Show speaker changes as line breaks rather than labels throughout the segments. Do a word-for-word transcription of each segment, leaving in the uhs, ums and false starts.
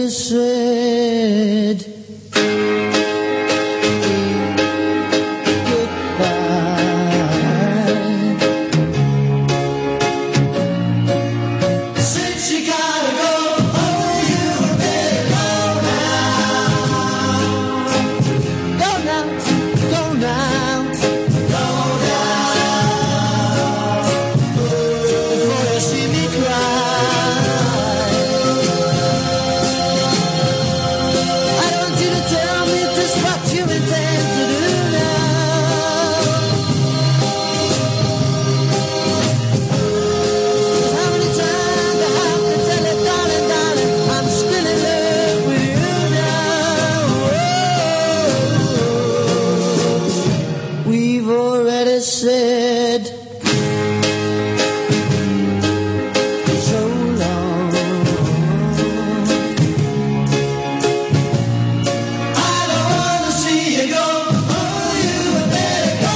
already said said so long. I don't wanna see you go. Oh, you better go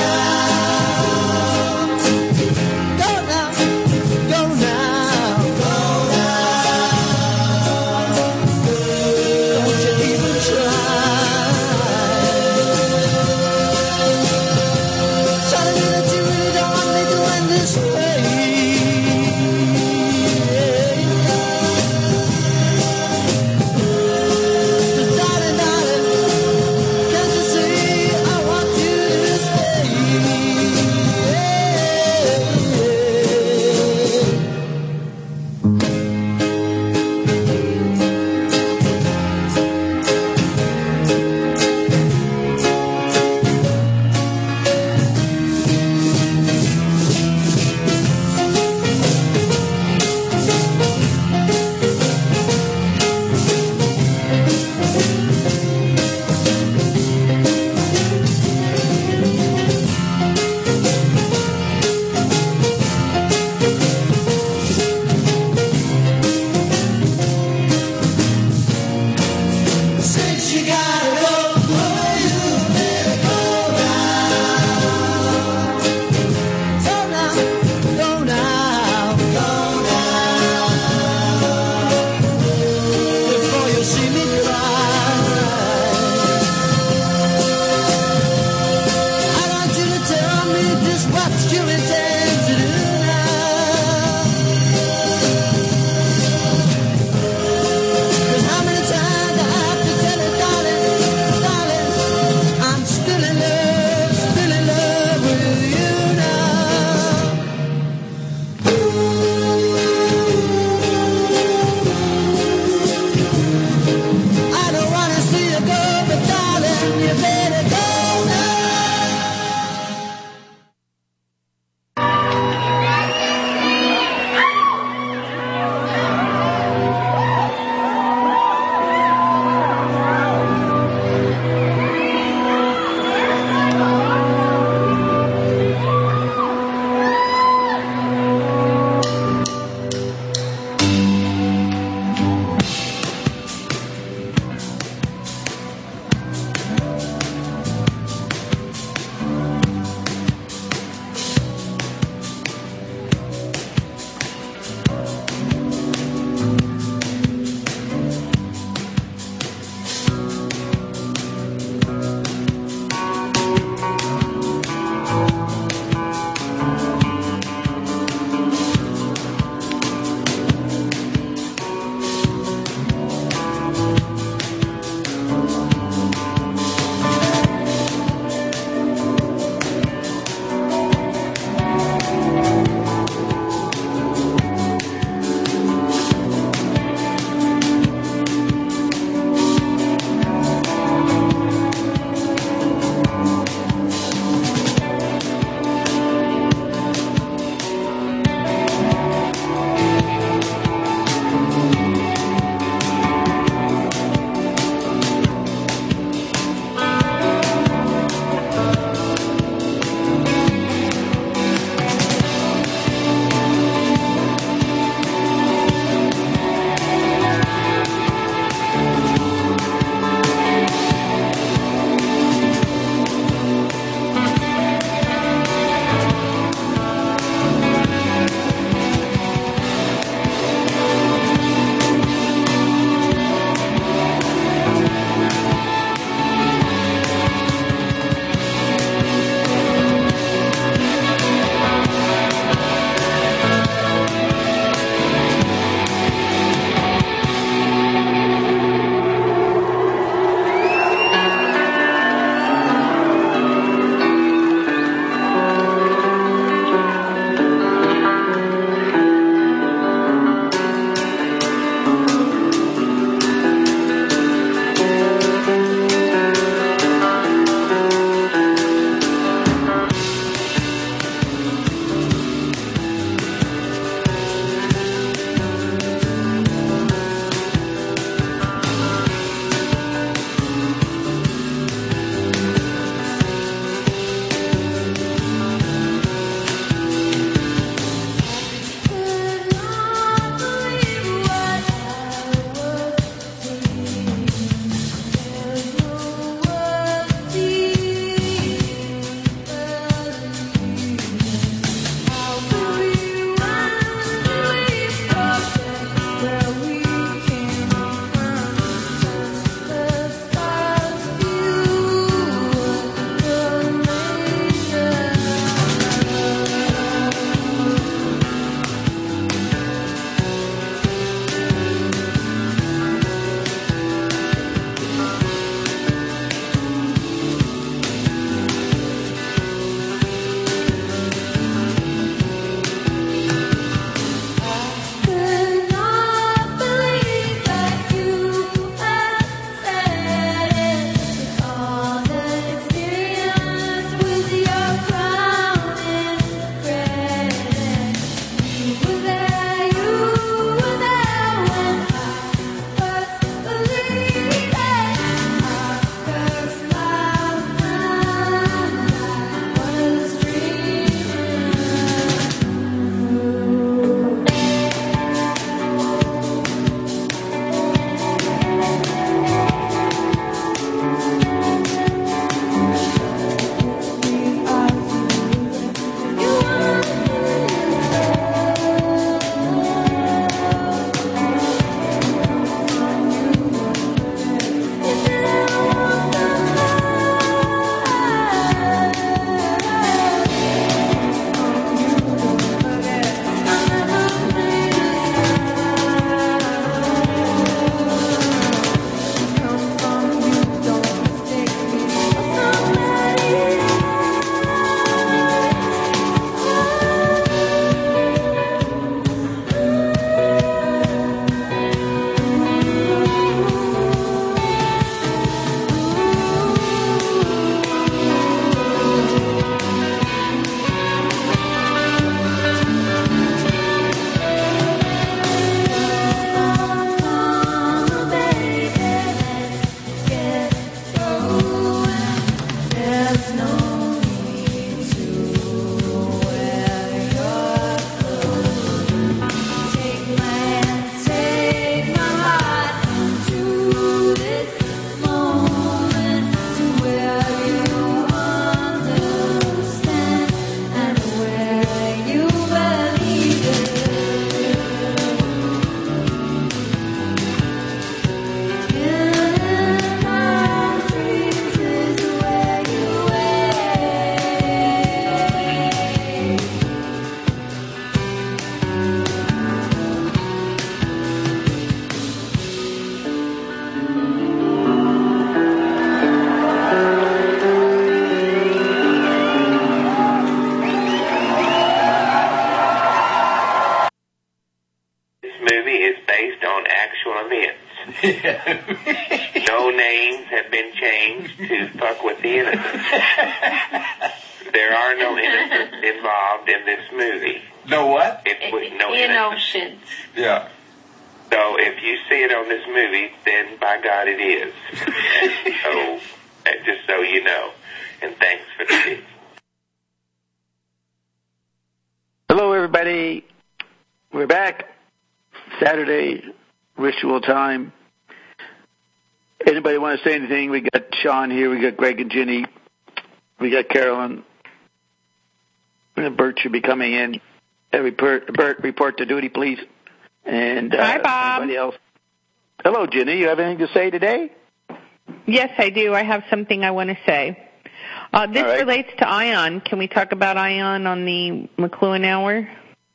now. Go now, go now, go now. Don't you even try. Tell me that you really don't.
events. No names have been changed to fuck with the innocents. There are no innocents involved in this movie.
No what?
It was no
Innocents.
Yeah.
So if you see it on this movie, then by God it is. So, just so you know. And thanks for the tip.
Hello, everybody. We're back. Saturday ritual time. Anybody want to say anything? We got Sean here. We got Greg and Ginny. We got Carolyn. And Bert should be coming in. Hey, Bert, Bert, report to duty, please. And uh,
Hi, Bob.
Anybody else? Hello, Ginny. You have anything to say today?
Yes, I do. I have something I want to say. Uh, this
right.
relates to Ion. Can we talk about Ion on the McLuhan Hour?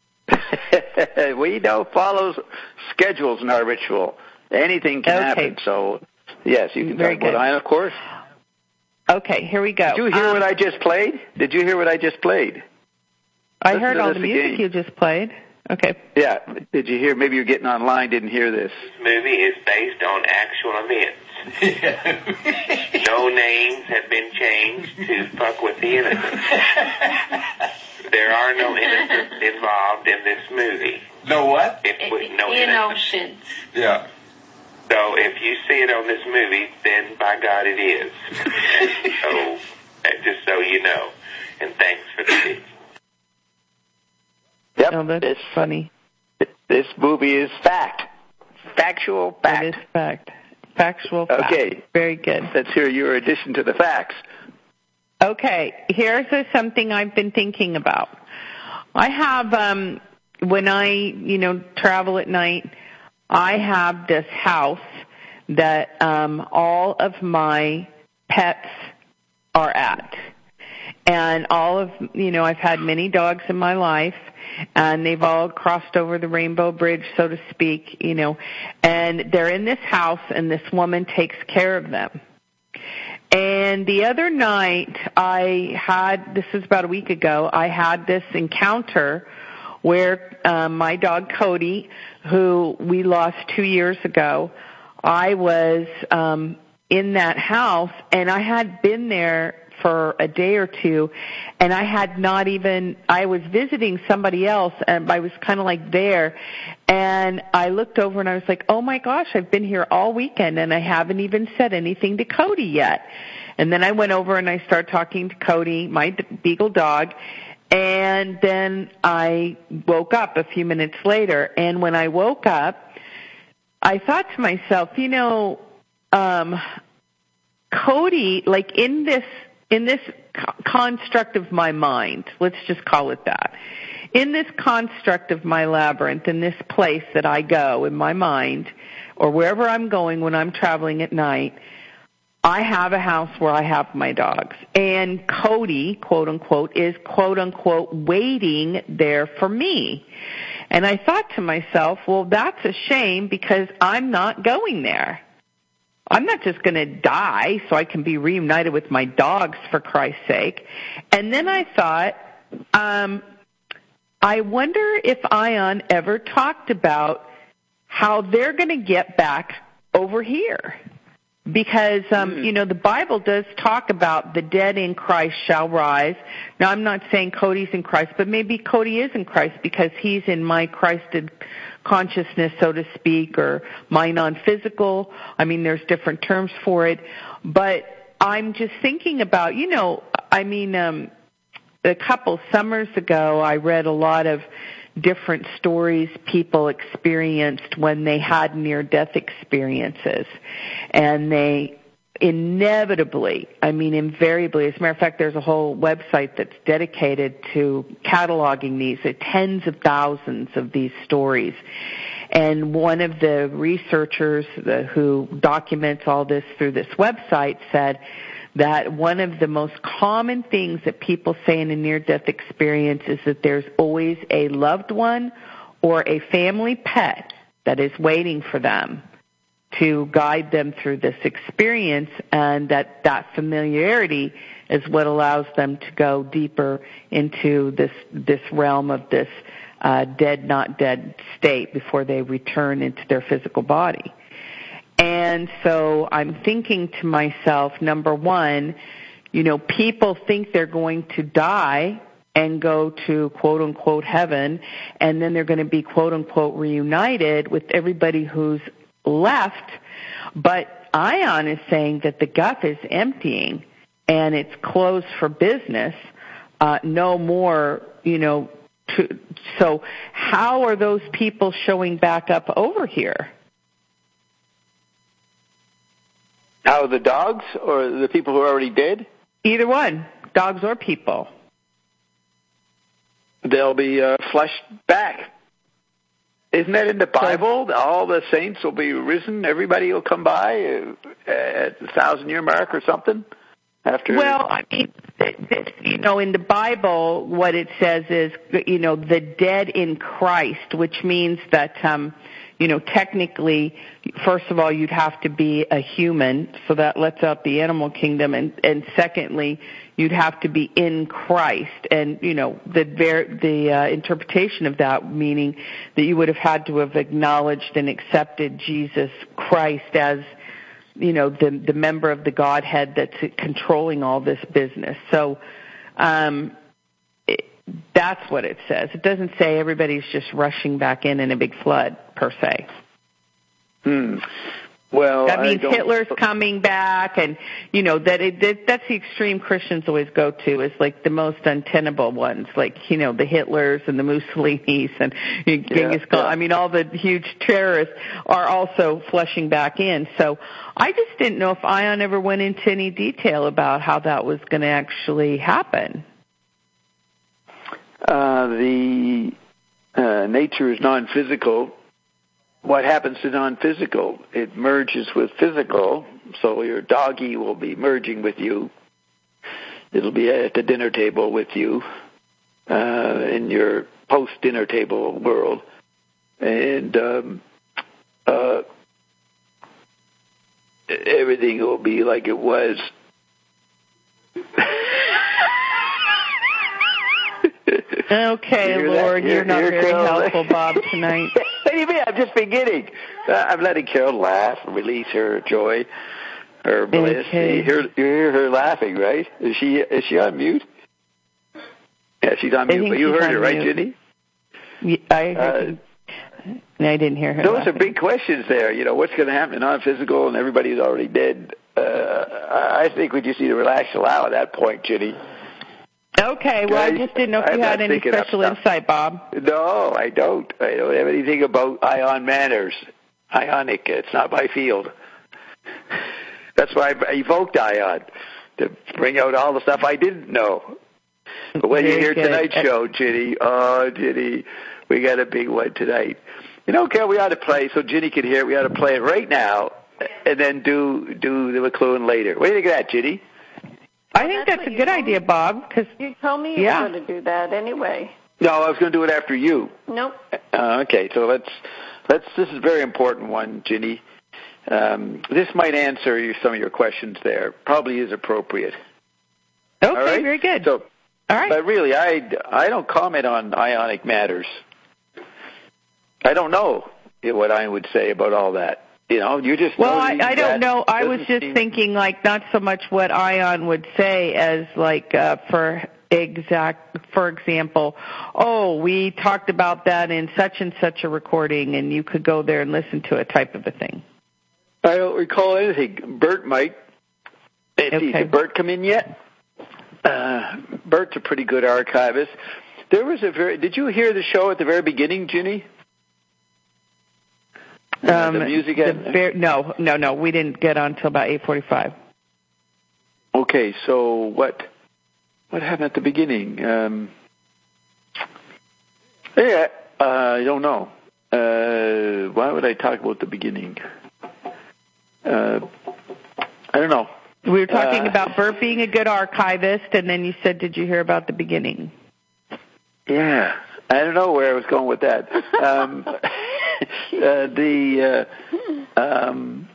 We don't follow schedules in our ritual. Anything can
Okay.
happen. So, yes, you can
Very
talk about
good.
Ion, of course.
Okay, here we go.
Did you hear
um,
what I just played? Did you hear what I just played?
I
listen
heard
to
all
this
the music
again.
you just played. Okay.
Yeah. Did you hear? Maybe you're getting online, didn't hear this.
This movie is based on actual events. No names have been changed to fuck with the innocents. There are no innocents involved in this movie.
No what?
It was no innocents.
Innocents.
Yeah.
So if you see it on this movie, then by God it is. So, just so you know. And thanks for the tip.
Yep.
Oh, that's
this,
funny.
this movie is fact. Factual fact.
That is fact. Factual fact.
Okay.
Very good.
Let's hear your addition to the facts.
Okay, here's a, something I've been thinking about. I have, um, when I, you know, travel at night, I have this house that um, all of my pets are at. And all of, you know, I've had many dogs in my life, and they've all crossed over the Rainbow Bridge, so to speak, you know, and they're in this house, and this woman takes care of them. And the other night, I had, this was about a week ago, I had this encounter where um, my dog Cody, who we lost two years ago, I was um, in that house, and I had been there for a day or two, and I had not even, I was visiting somebody else, and I was kind of like there, and I looked over and I was like, oh my gosh, I've been here all weekend, and I haven't even said anything to Cody yet. And then I went over and I started talking to Cody, my beagle dog, and then I woke up a few minutes later, and when I woke up, I thought to myself, you know, um, Cody, like in this, in this construct of my mind, let's just call it that, in this construct of my labyrinth, in this place that I go in my mind, or wherever I'm going when I'm traveling at night, I have a house where I have my dogs. And Cody, quote unquote, is quote unquote waiting there for me. And I thought to myself, well, that's a shame because I'm not going there. I'm not just going to die so I can be reunited with my dogs, for Christ's sake. And then I thought, um, I wonder if Ion ever talked about how they're going to get back over here. Because, um, you know, the Bible does talk about the dead in Christ shall rise. Now, I'm not saying Cody's in Christ, but maybe Cody is in Christ because he's in my Christed consciousness, so to speak, or my non-physical. I mean, there's different terms for it. But I'm just thinking about, you know, I mean, um, a couple summers ago, I read a lot of different stories people experienced when they had near-death experiences. And they inevitably, I mean invariably, as a matter of fact, there's a whole website that's dedicated to cataloging these, uh, tens of thousands of these stories. And one of the researchers the, who documents all this through this website said that one of the most common things that people say in a near-death experience is that there's always a loved one or a family pet that is waiting for them to guide them through this experience, and that that familiarity is what allows them to go deeper into this this realm of this uh, dead, not dead state before they return into their physical body. And so I'm thinking to myself, number one, you know, people think they're going to die and go to quote-unquote heaven, and then they're going to be quote-unquote reunited with everybody who's left. But Ion is saying that the guff is emptying and it's closed for business. Uh, no more, you know, to, so how are those people showing back up over here?
How, the dogs or the people who are already dead?
Either one, dogs or people.
They'll be uh, flushed back. Isn't that in the Bible? All the saints will be risen. Everybody will come by uh, at the thousand-year mark or something. After.
Well, I mean, you know, in the Bible, what it says is, you know, the dead in Christ, which means that, um, you know, technically, first of all, you'd have to be a human, so that lets out the animal kingdom, and, and secondly, you'd have to be in Christ, and, you know, the ver- the uh, interpretation of that, meaning that you would have had to have acknowledged and accepted Jesus Christ as, you know, the the member of the Godhead that's controlling all this business. So um, it, that's what it says. It doesn't say everybody's just rushing back in in a big flood, per se.
Hmm. Well,
that means
I don't...
Hitler's coming back, and, you know, that, it, that that's the extreme Christians always go to, is like the most untenable ones, like, you know, the Hitlers and the Mussolinis and Genghis
yeah,
Khan.
yeah.
I mean, all the huge terrorists are also flushing back in. So I just didn't know if Ion ever went into any detail about how that was going to actually happen.
Uh, the uh, nature is non-physical. What happens to non-physical? It merges with physical, so your doggy will be merging with you. It'll be at the dinner table with you uh, in your post-dinner table world. And um, uh, everything will be like it was.
Okay,
you
Lord,
you're,
you're not
you're
very
Carol.
helpful, Bob, tonight.
What do you mean? I'm just beginning. Uh, I'm letting Carol laugh, release her joy, her bliss.
Okay.
You hear, you hear her laughing, right? Is she is she on mute? Yeah, she's on
I
mute.
think
But you
she's
heard her,
on
right,
mute.
Jenny?
Yeah, I heard
Uh,
no, I didn't hear her.
Those
laughing.
are big questions there. You know, what's going to happen to non-physical and everybody's already dead? Uh, I think we just need to relax and allow at that point, Jenny.
Okay, well, I
Guys,
just didn't know if
I'm
you had
not
any
thinking up
special
stuff.
insight, Bob.
No, I don't. I don't have anything about ion manners. Ionic, it's not my field. That's why I evoked Ion, to bring out all the stuff I didn't know. But when
Very
you hear
good.
tonight's show, Ginny, oh, Ginny, we got a big one tonight. You know, Carol, we ought to play, so Ginny can hear it, we ought to play it right now, and then do do the McLuhan later. What do you think of that, Ginny?
I think that's,
That's
a
what
good
you
idea, Bob, because
You told me you
Yeah.
were going to do that anyway.
No, I was going to do it after you.
Nope.
Uh, okay, so let's let's. This is a very important one, Ginny. Um, this might answer you, some of your questions there. Probably is appropriate.
okay,
All right?
very good.
So,
All right.
but really, I I don't comment on ionic matters. I don't know what I would say about all that. You know, you just
Well, I,
noting
I don't
that
know. I was
doesn't
just
seem-
thinking, like, not so much what Ion would say as, like, uh, for exact, for example, oh, we talked about that in such and such a recording, and you could go there and listen to it, type of a thing.
I don't recall anything. Bert might. Let's see,
Okay.
did Bert come in yet? Uh, Bert's a pretty good archivist. There was a very. Did you hear the show at the very beginning, Ginny? Uh, the music.
the
at,
ver- no, no, no. We didn't get on until about eight forty-five.
Okay, so what? What happened at the beginning? Um, yeah, uh, I don't know. Uh, why would I talk about the beginning? Uh, I don't know.
We were talking
Uh,
about Bert being a good archivist, and then you said, did you hear about the beginning?
Yeah, I don't know where I was going with that. Um, uh, the uh, um,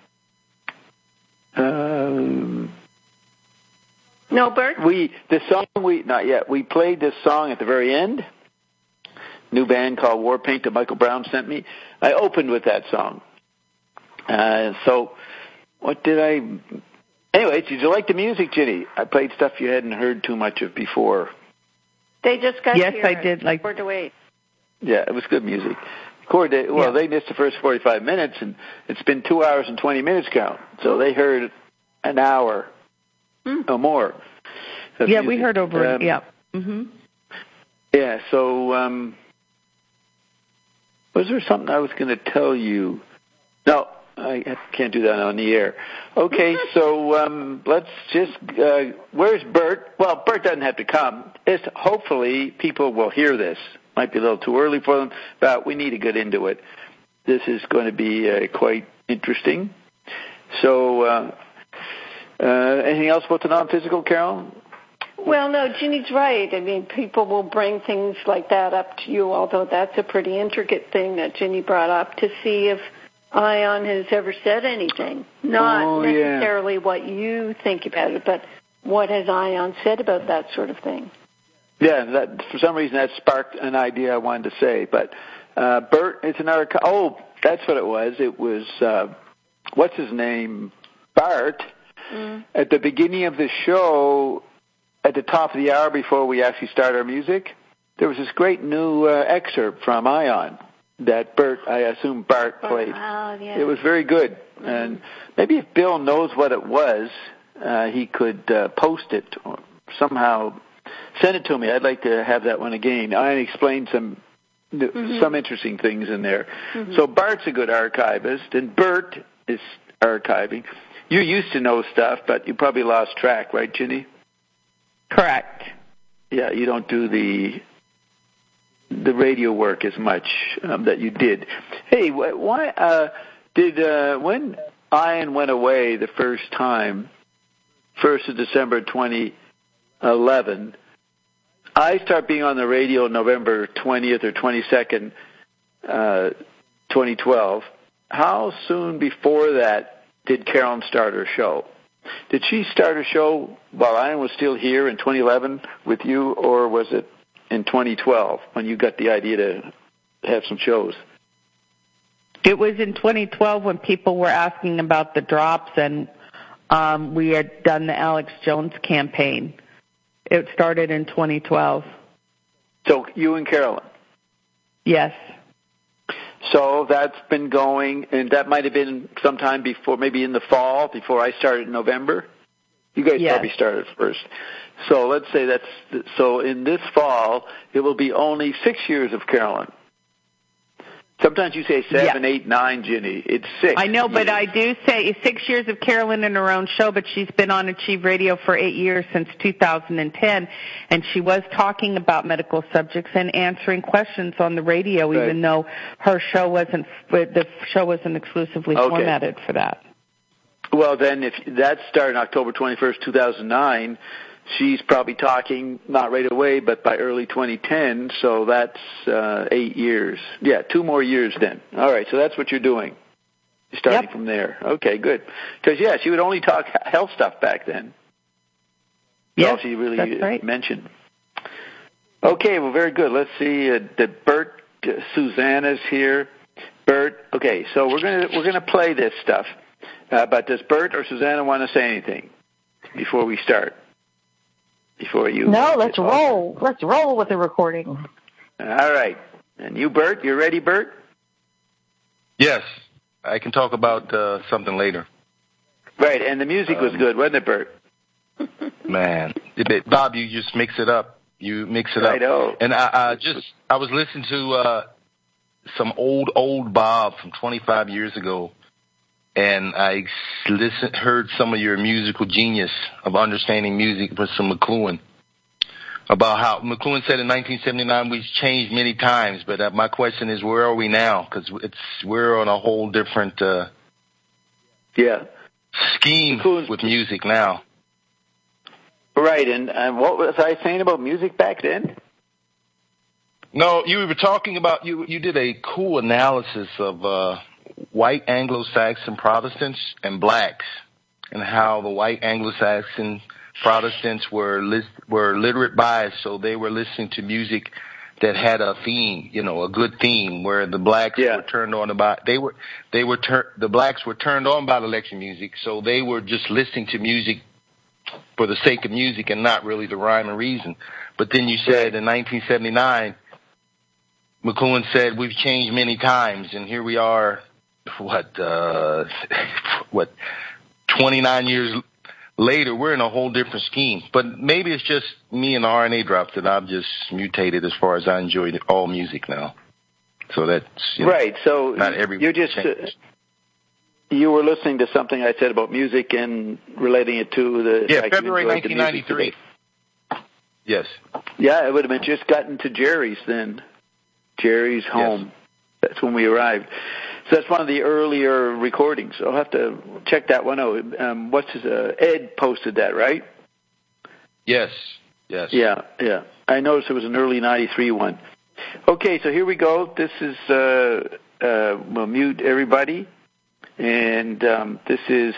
um,
No, Bert?
we the song we not yet. We played this song at the very end. New band called War Paint that Michael Brown sent me. I opened with that song, Uh, so, what did I... Anyway, did you like the music, Ginny? I played stuff you hadn't heard too much of before.
They just got
Yes,
here
I did like-
four to eight.
Yeah, it was good music. Chord, they, well,
Yeah.
they missed the first forty-five minutes, and it's been two hours and twenty minutes count. So they heard an hour
Hmm.
or more. of
Yeah, we
music.
heard over
Um,
it. Yeah. Mm-hmm.
Yeah, so um, was there something I was going to tell you? No, I can't do that on the air. Okay, so um, let's just, uh, where's Bert? Well, Bert doesn't have to come. It's, hopefully people will hear this. Might be a little too early for them, but we need to get into it. This is going to be uh, quite interesting. So, uh, uh, anything else about the non-physical, Carol?
Well, no, Ginny's right. I mean, people will bring things like that up to you, although that's a pretty intricate thing that Ginny brought up, to see if Ion has ever said anything. Not
Oh, yeah.
necessarily what you think about it, but what has Ion said about that sort of thing.
Yeah, that, for some reason that sparked an idea I wanted to say. But uh, Bert, it's an archive. Oh, that's what it was. It was, uh, what's his name? Bart.
Mm.
At the beginning of the show, at the top of the hour before we actually start our music, there was this great new uh, excerpt from Ion that Bert, I assume Bart played.
Oh, yeah.
It was very good. Mm-hmm. And maybe if Bill knows what it was, uh, he could uh, post it or somehow send it to me. I'd like to have that one again. I explained some mm-hmm. some interesting things in there. Mm-hmm. So Bart's a good archivist, and Bert is archiving. You used to know stuff, but you probably lost track, right, Ginny?
Correct.
Yeah, you don't do the the radio work as much um, that you did. Hey, why uh, did uh, when Ian went away the first time, first of December twenty eleven, I start being on the radio November twentieth or twenty-second, uh, twenty twelve. How soon before that did Carolyn start her show? Did she start her show while Ian was still here in twenty eleven with you, or was it in twenty twelve when you got the idea to have some shows?
It was in twenty twelve when people were asking about the drops, and um, we had done the Alex Jones campaign. It started in twenty twelve.
So you and Carolyn?
Yes.
So that's been going, and that might have been sometime before, maybe in the fall, before I started in November. You guys
yes.
probably started first. So let's say that's, so in this fall, it will be only six years of Carolyn. Sometimes you say seven,
yeah.
eight, nine, Ginny. It's six.
I know,
years.
but I do say six years of Carolyn in her own show, but she's been on Achieve Radio for eight years since two thousand ten, and she was talking about medical subjects and answering questions on the radio,
right.
even though her show wasn't, the show wasn't exclusively
okay.
formatted for that.
Well, then, if that started October twenty-first, two thousand nine, she's probably talking, not right away, but by early twenty ten, so that's uh, eight years. Yeah, two more years then. All right, so that's what you're doing. You're starting
yep.
from there. Okay, good. Because, yeah, she would only talk health stuff back then.
Yes,
all she really
that's right.
mentioned. Okay, well, very good. Let's see. Uh, the Bert, uh, Susanna's here. Bert, okay, so we're gonna we're gonna play this stuff. Uh, but does Bert or Susanna want to say anything before we start? Before you?
No, let's roll. Let's roll with the recording.
All right. And you, Bert, you ready, Bert?
Yes. I can talk about uh, something later.
Right, and the music um, was good, wasn't it, Bert?
Man. Bob, you just mix it up. You mix it up.
I know.
And I, I just, I was listening to uh, some old, old Bob from twenty-five years ago. And I listened, heard some of your musical genius of understanding music with some McLuhan. About how McLuhan said in nineteen seventy-nine we've changed many times, but uh, my question is, where are we now? Because it's we're on a whole different uh,
yeah
scheme McLuhan's, with music now.
Right, and, and what was I saying about music back then?
No, you were talking about you. You did a cool analysis of. Uh, white Anglo-Saxon Protestants and blacks, and how the white Anglo-Saxon Protestants were lis- were literate biased, so they were listening to music that had a theme, you know, a good theme where the blacks
Yeah.
were turned on about they were they were tur- the blacks were turned on by election music, so they were just listening to music for the sake of music and not really the rhyme and reason. But then you said in nineteen seventy-nine, McLuhan said we've changed many times, and here we are, what uh, what twenty-nine years later, we're in a whole different scheme. But maybe it's just me and the R N A drops that I've just mutated as far as I enjoy all music now. So that's you know,
right. So
not every
you just uh, you were listening to something I said about music and relating it to the
yeah
like you
February
enjoyed the
nineteen
music
ninety-three.
today.
Yes.
Yeah, it would have been just gotten to Jerry's then. Jerry's home. Yes. That's when we arrived. So that's one of the earlier recordings. I'll have to check that one out. Um, what's his, uh, Ed posted that, right?
Yes. Yes.
Yeah, yeah. I noticed it was an early ninety-three one. Okay, so here we go. This is, uh, uh, we'll mute everybody. And um, this is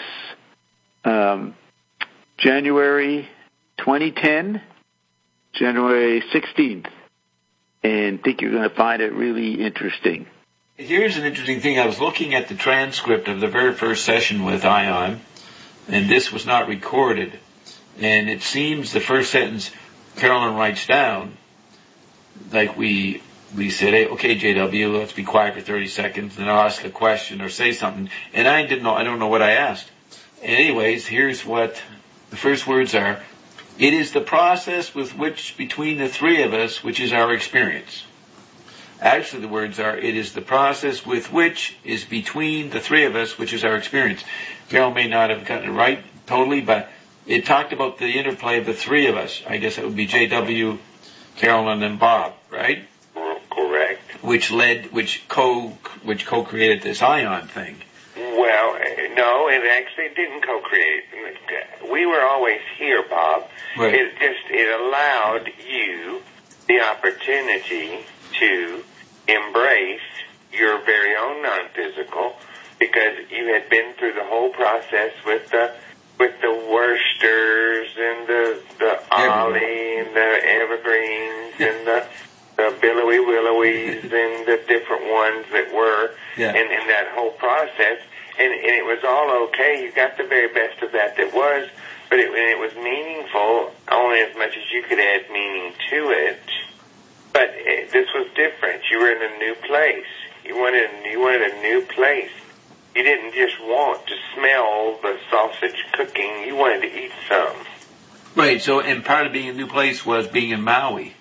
um, January twenty ten, January sixteenth. And I think you're going to find it really interesting.
Here's an interesting thing. I was looking at the transcript of the very first session with Ion, and this was not recorded. And it seems the first sentence Carolyn writes down, like we we said, hey, okay, J W, let's be quiet for thirty seconds, and I'll ask a question or say something. And I didn't know, I don't know what I asked. And anyways, here's what the first words are. It is the process with which, between the three of us, which is our experience. Actually, the words are, it is the process with which is between the three of us, which is our experience. Carol may not have gotten it right totally, but it talked about the interplay of the three of us. I guess it would be J W, Carolyn, and Bob, right?
Correct.
Which led, which co, which co-created this Ion thing.
Well, no, it actually didn't co-create. We were always here, Bob.
Right.
It just, it allowed you the opportunity to embrace your very own non-physical, because you had been through the whole process with the with the Worcesters and the the Ollie and the Evergreens and the the Billowy Willowies and the different ones that were,
yeah.
and, and that whole process, and, and it was all okay. You got the very best of that that was, but it, and it was meaningful only as much as you could add meaning to it. But it, this was different. You were in a new place. You wanted, you wanted a new place. You didn't just want to smell the sausage cooking. You wanted to eat some.
Right, so, and part of being a new place was being in Maui.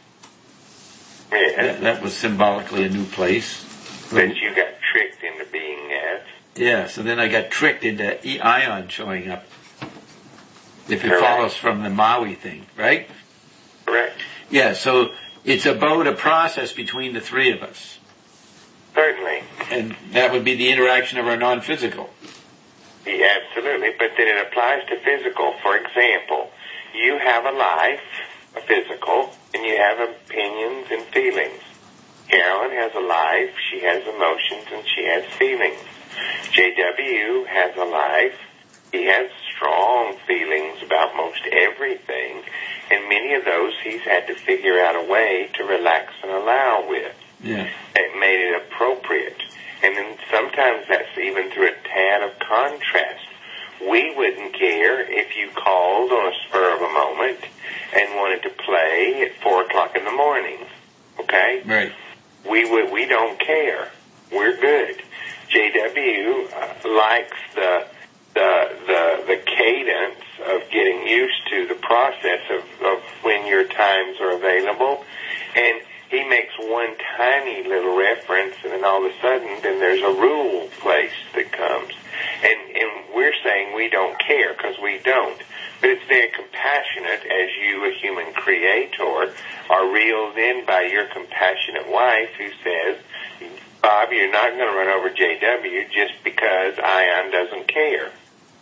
Yeah.
That, that was symbolically a new place.
That you got tricked into being at.
Yeah, so then I got tricked into E- Ion showing up. If it
Correct.
follows from the Maui thing, right?
Correct.
Yeah, so it's about a process between the three of us.
Certainly.
And that would be the interaction of our non-physical.
Yeah, absolutely. But then it applies to physical. For example, you have a life, a physical, and you have opinions and feelings. Carolyn has a life, she has emotions, and she has feelings. J W has a life, he has strong feelings about most everything, and many of those he's had to figure out a way to relax and allow with.
Yeah.
It made it appropriate. And then sometimes that's even through a tad of contrast. We wouldn't care if you called on a spur of a moment and wanted to play at four o'clock in the morning. Okay?
Right.
We would. We don't care. We're good. J W uh, likes the the the the cadence of getting used to the process of, of when your times are available, and he makes one tiny little reference, and then all of a sudden, then there's a rule place that comes. And, and we're saying we don't care, because we don't. But it's very compassionate as you, a human creator, are reeled in by your compassionate wife who says, Bob, you're not going to run over J W just because Ion doesn't care.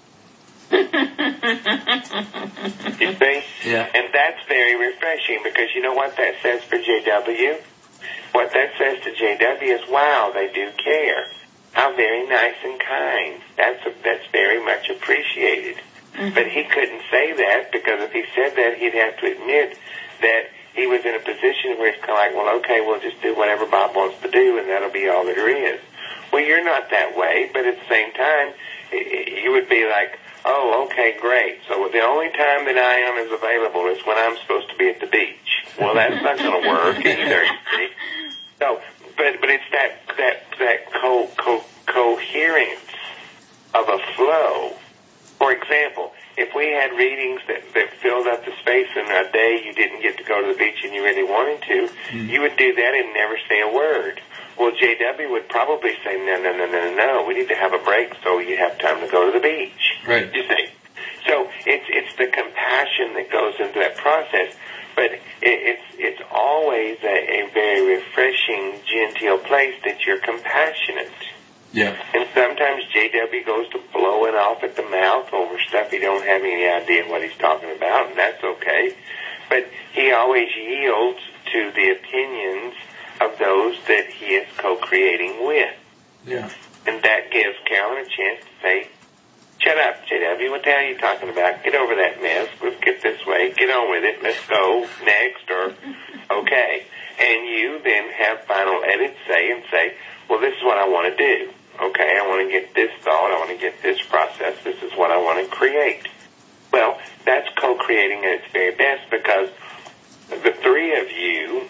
You see?
Yeah.
And that's very refreshing, because you know what that says for J W? What that says to J W is, wow, they do care. How very nice and kind. That's a, that's very much appreciated. Mm-hmm. But he couldn't say that, because if he said that, he'd have to admit that he was in a position where it's kind of like, well, okay, we'll just do whatever Bob wants to do, and that'll be all there is. Well, you're not that way, but at the same time, you would be like, oh, okay, great. So the only time that Ion is available is when I'm supposed to be at the beach. Well, that's not going to work either. See? So, but but it's that that that co, co, coherence of a flow. For example, if we had readings that, that filled up the space in a day you didn't get to go to the beach and you really wanted to, mm-hmm. you would do that and never say a word. Well, J W would probably say, no, no, no, no, no, no, we need to have a break so you have time to go to the beach.
Right.
You see? So it's it's the compassion that goes into that process, but it, it's it's always a, a very refreshing, genteel place that you're compassionate.
Yeah.
And sometimes J W goes to blowing off at the mouth over stuff he don't have any idea what he's talking about, and that's okay. But he always yields to the opinions of those that he is co-creating with.
Yeah.
And that gives Carolyn a chance to say, shut up, J W, what the hell are you talking about? Get over that mess. Let's get this way. Get on with it. Let's go next, or okay. And you then have final edits say and say, well, this is what I want to do. Okay, I want to get this thought. I want to get this process. This is what I want to create. Well, that's co-creating at its very best, because the three of you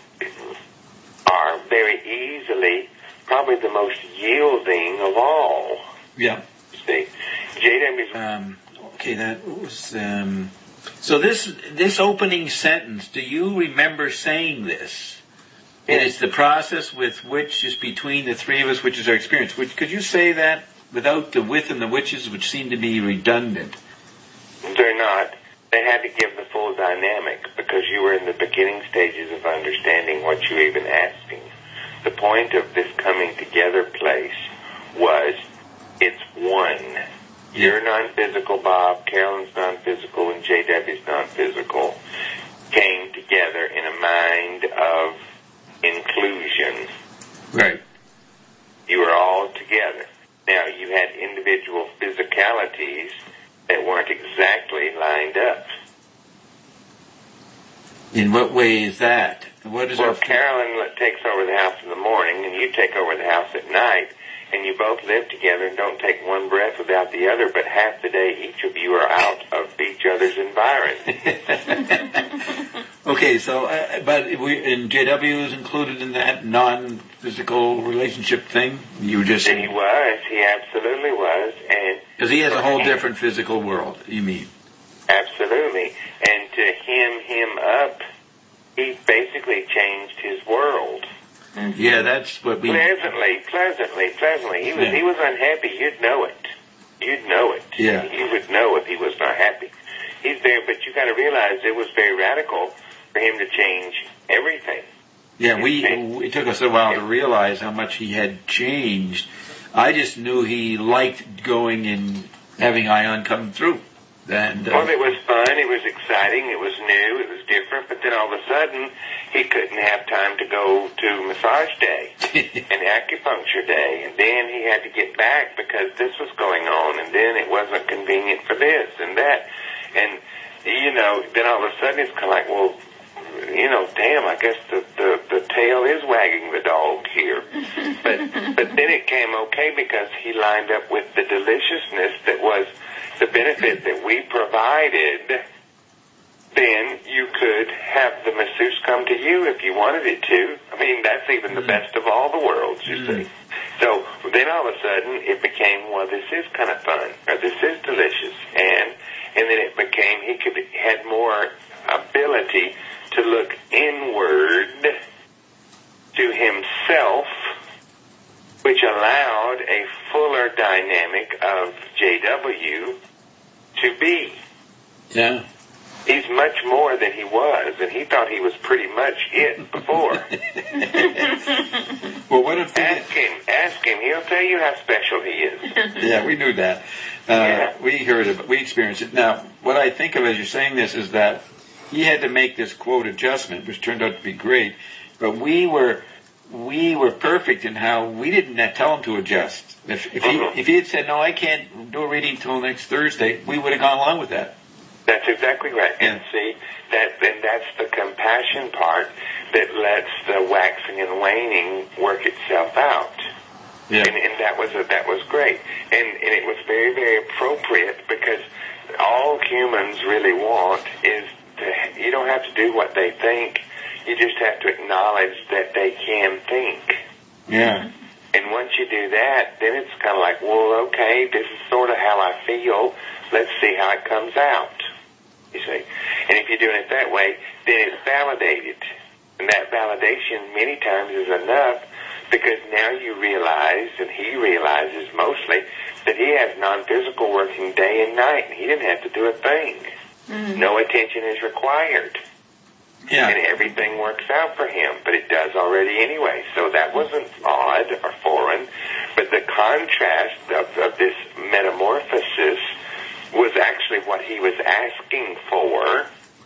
are very easily probably the most yielding of all.
Yeah.
See, J W's...
Um, okay, that was... Um, so this this opening sentence, do you remember saying this? And it's the process with which is between the three of us, which is our experience. Which, could you say that without the with and the whiches, which seem to be redundant?
They're not. They had to give the full dynamic, because you were in the beginning stages of understanding what you were even asking. The point of this coming together place was, it's one. You're non-physical, Bob, Carolyn's non-physical, and J W's non-physical came together in a mind of inclusion.
Right.
You were all together. Now, you had individual physicalities that weren't exactly lined up.
In what way is that? What is
well,
our...
Carolyn takes over the house in the morning, and you take over the house at night, and you both live together and don't take one breath without the other, but half the day each of you are out of each other's environment.
Okay, so, uh, but we, and J W is included in that non-physical relationship thing? You just...
He was, he absolutely was, and...
Because he has a whole different physical world, you mean?
Absolutely, and to hem him up, he basically changed his world.
Mm-hmm. Yeah, that's what we...
Pleasantly, pleasantly, pleasantly. He was yeah. he was unhappy. You'd know it. You'd know it.
Yeah.
You would know if he was not happy. He's there, but you got to realize it was very radical for him to change everything.
Yeah, we it took us a while to realize how much he had changed. I just knew he liked going and having Ion come through. And, uh,
well, it was fun, it was exciting, it was new, it was different, but then all of a sudden, he couldn't have time to go to massage day and acupuncture day, and then he had to get back because this was going on, and then it wasn't convenient for this and that. And, you know, then all of a sudden it's kind of like, well, you know, damn, I guess the, the, the tail is wagging the dog here. But, but then it came okay because he lined up with the deliciousness that was the benefit that we provided. Then you could have the masseuse come to you if you wanted it to. I mean, that's even the best of all the worlds, you mm. see. So then all of a sudden it became, well, this is kind of fun, or this is delicious. And and then it became, he could had more ability to look inward to himself, which allowed a fuller dynamic of J W to be.
Yeah.
He's much more than he was, and he thought he was pretty much it before.
Well, what if...
Ask him, ask him. He'll tell you how special he is.
Yeah, we knew that. Uh,
yeah.
We heard it, we experienced it. Now, what I think of as you're saying this is that he had to make this quote adjustment, which turned out to be great, but we were... we were perfect in how we didn't tell him to adjust. If, if he if he had said, no, I can't do a reading until next Thursday, we would have gone along with that.
That's exactly right. And see, that then that's the compassion part that lets the waxing and waning work itself out.
Yeah.
And, and that was a, that was great. And, and it was very, very appropriate because all humans really want is to, you don't have to do what they think. You just have to acknowledge that they can think.
Yeah.
And once you do that, then it's kind of like, well, okay, this is sort of how I feel. Let's see how it comes out. You see? And if you're doing it that way, then it's validated. And that validation many times is enough because now you realize, and he realizes mostly, that he has non-physical working day and night, and he didn't have to do a thing. Mm-hmm. No attention is required.
Yeah.
And everything works out for him, but it does already anyway. So that wasn't odd or foreign, but the contrast of, of this metamorphosis was actually what he was asking for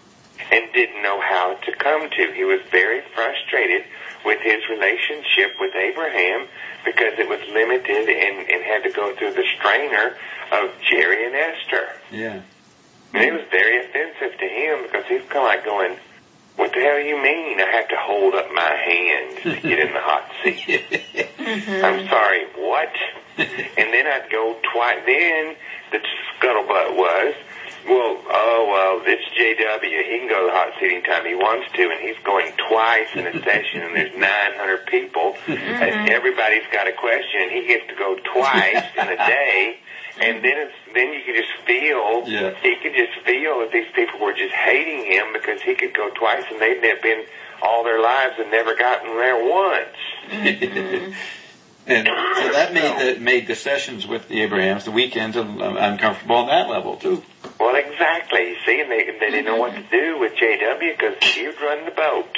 and didn't know how to come to. He was very frustrated with his relationship with Abraham because it was limited and, and had to go through the strainer of Jerry and Esther.
Yeah.
And it was very offensive to him because he's kind of like going, what the hell do you mean I have to hold up my hand to get in the hot seat? Mm-hmm. I'm sorry, what? And then I'd go twice. Then the scuttlebutt was, well, oh, well, this J W, he can go to the hot seat anytime he wants to, and he's going twice in a session, and there's nine hundred people, mm-hmm. and everybody's got a question, and he gets to go twice in a day. And then it's, then you could just feel,
yeah.
he could just feel that these people were just hating him because he could go twice and they'd been all their lives and never gotten there once.
Mm-hmm. And so that made the, made the sessions with the Abrahams, the weekends, uncomfortable on that level, too.
Well, exactly. You see, and they, they didn't know what to do with J W because he would run the boat.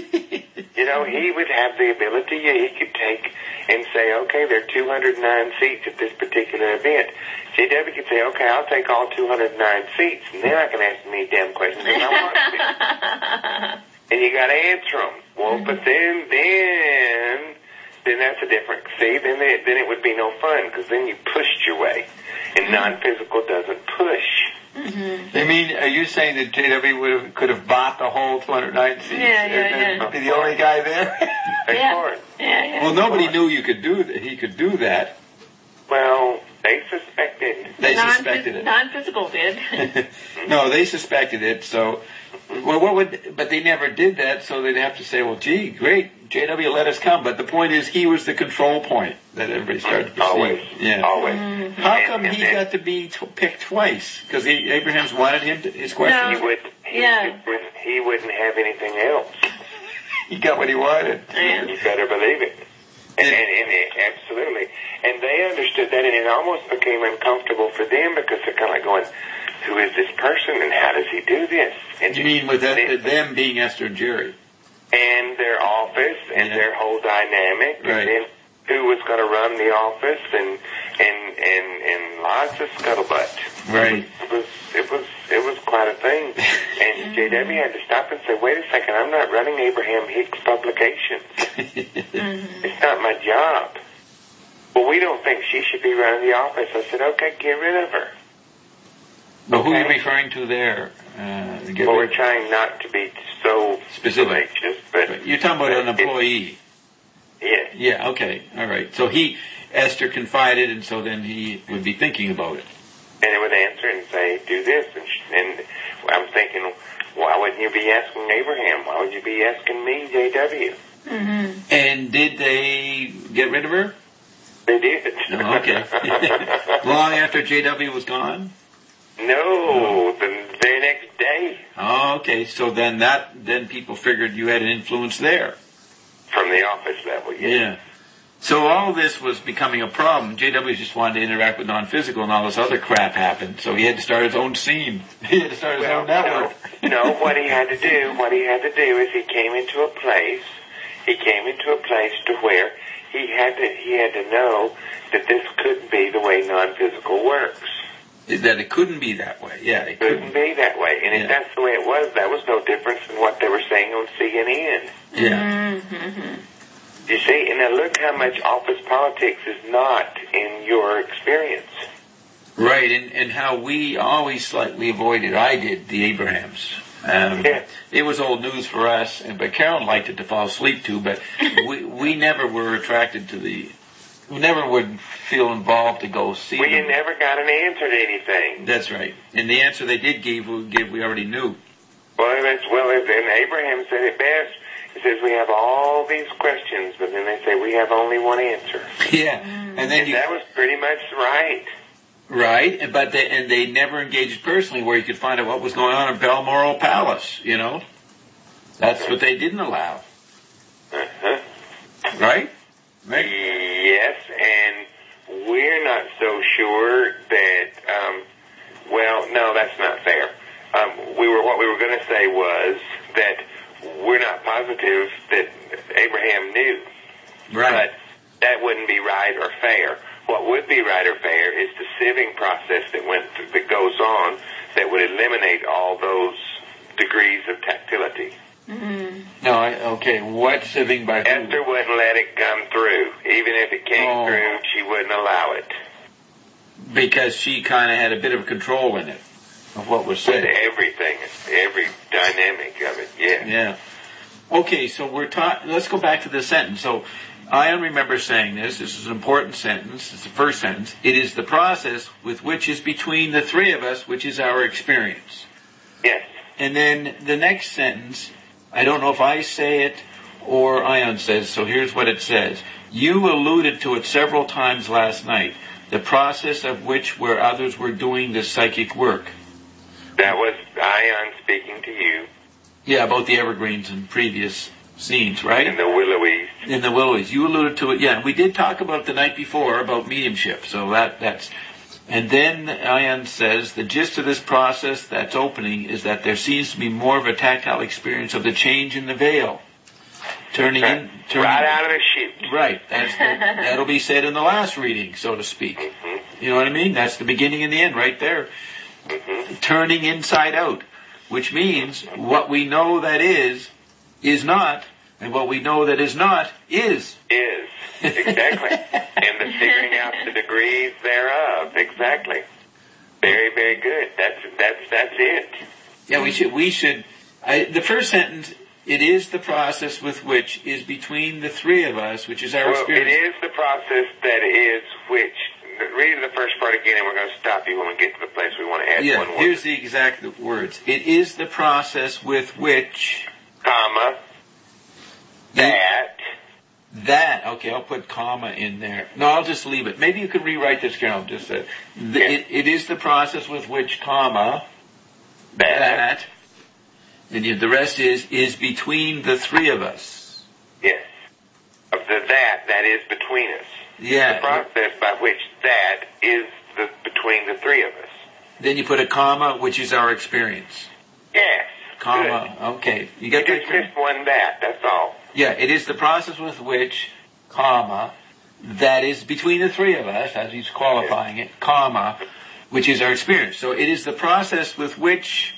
You know, he would have the ability, he could take and say, okay, there are two hundred nine seats at this particular event. J W could say, okay, I'll take all two hundred nine seats, and then I can ask me damn questions if I want to. And you got to answer them. Well, mm-hmm. but then, then, then that's a different, see, then, they, then it would be no fun, because then you pushed your way, and mm-hmm. non-physical doesn't push.
Mm-hmm. I mean, are you saying that J W would have, could have bought the whole two hundred nine seats?
Yeah, yeah,
and, and
yeah.
be the only guy there?
yeah.
yeah, yeah.
Well, nobody knew you could do that. He could do that.
Well, they suspected.
They
non-
suspected it.
Non-physical did.
No, they suspected it. So, well, what would? But they never did that. So they'd have to say, "Well, gee, great, J W let us come." But the point is, he was the control point that everybody started to perceive.
Always,
yeah,
always.
Mm-hmm.
How
and,
come
and
he
then,
got to be t- picked twice? Because Abraham's wanted him to, his question.
No.
He would. He,
Yeah.
would, he wouldn't have anything else.
He got what he wanted.
Yeah.
You better believe it. And, and, and it, absolutely. And they understood that, and it almost became uncomfortable for them because they're kind of like going, who is this person and how does he do this? And
You mean with that,
they,
them being Esther and Jerry?
And their office and
Yeah.
their whole dynamic.
Right.
And then who was going to run the office and, and, and, and lots of scuttlebutt.
Right.
It was, it was, it was quite a thing. And J W had to stop and say, wait a second, I'm not running Abraham Hicks Publications.
Mm-hmm.
It's not my job. Well, we don't think she should be running the office. I said, okay, get rid of her.
But who are you
Okay.
referring to there? Uh, get
Well,
rid-
we're trying not to be so
Specific.
salacious, but
You're talking about an
it-
employee.
Yes.
Yeah, okay, all right. So he, Esther confided, and so then he would be thinking about it.
And it would answer and say, do this. And, sh- and I'm thinking, why wouldn't you be asking Abraham? Why would you be asking me, J W?
Mm-hmm.
And did they get rid of her?
They did.
Oh, okay. Long after J W was gone?
No, the very next day.
Oh, okay. So then that, then people figured you had an influence there.
From the office level, yes.
Yeah. So all this was becoming a problem. J W just wanted to interact with non-physical, and all this other crap happened. So he had to start his own scene. He had to start his
Well,
own network.
no, no, what he had to do, what he had to do is he came into a place, he came into a place to where he had to, he had to know that this couldn't be the way non-physical works.
That it couldn't be that way. Yeah, it
Couldn't
couldn't.
be that way. And
Yeah.
if that's the way it was, that was no difference than what they were saying on C N N.
Yeah.
Mm-hmm.
You see, and now look how much office politics is not in your experience.
Right, and, and how we always slightly avoided, I did, the Abrahams. Um,
Yeah.
It was old news for us, and but Carolyn liked it to fall asleep to, but we we never were attracted to the, we never would feel involved to go see
We
them.
never got an answer to anything.
That's right. And the answer they did give, we, give, we already knew.
Well, it's, well, it's, and Abraham said it best. He says, we have all these questions, but then they say we have only one answer.
Yeah, and then
And
you,
that was pretty much right.
right, and- but they, and they never engaged personally where you could find out what was going on in Balmoral Palace, you know? That's what they didn't allow.
Uh-huh.
Right? Right?
Yes, and we're not so sure that, um, well, no, that's not fair. Um, we were, what we were going to say was that we're not positive that Abraham knew.
Right.
But that wouldn't be right or fair. What would be right or fair is the sieving process that went th- that goes on that would eliminate all those degrees of tactility.
No, I, okay, what sieving by who?
Esther wouldn't let it come through. Even if it came
Oh.
through, she wouldn't allow it.
Because she kind of had a bit of control in it, of what was
With
said.
everything, every dynamic of it, yeah.
Yeah. Okay, so we're ta- let's go back to the sentence. So, I remember saying this. This is an important sentence. It's the first sentence. It is the process with which is between the three of us, which is our experience.
Yes.
And then the next sentence, I don't know if I say it or Ion says, so here's what it says. You alluded to it several times last night, the process of which where others were doing the psychic work.
That was Ion speaking to you
Yeah, about the evergreens and previous scenes, right?
in the Willowies.
In the Willowies. You alluded to it, yeah. We did talk about the night before about mediumship, so that that's... And then Ion says, the gist of this process that's opening is that there seems to be more of a tactile experience of the change in the veil. Turning in... Turning,
Right out of the chute.
Right. That's the, that'll be said in the last reading, so to speak.
Mm-hmm.
You know what I mean? That's the beginning and the end right there.
Mm-hmm.
Turning inside out, which means what we know that is, is not, and what we know that is not, is.
Is. Exactly. And the figuring out the degrees thereof. Exactly. Very, very good. That's, that's, that's it.
Yeah, we should, we should, I, the first sentence, it is the process with which is between the three of us, which is our
Well, it
experience.
is the process that is which, read the first part again and we're going to stop you when we get to the place we want to add
Yeah,
one word.
here's the exact words. It is the process with which
Comma. That.
That, okay, I'll put comma in there. No, I'll just leave it. Maybe you could rewrite this, Carol. Just uh, the, it, it is the process with which comma,
That.
that, and you, the rest is, is between the three of us.
Yes. Of the that, that is between us.
Yeah.
The process by which that is the between the three of us.
Then you put a comma, which is our experience.
Yes.
Comma, okay. You
Good.
got
You
that,
just
Carol?
missed one that, that's all.
Yeah, it is the process with which, comma, that is between the three of us, as he's qualifying it, comma, which is our experience. So it is the process with which,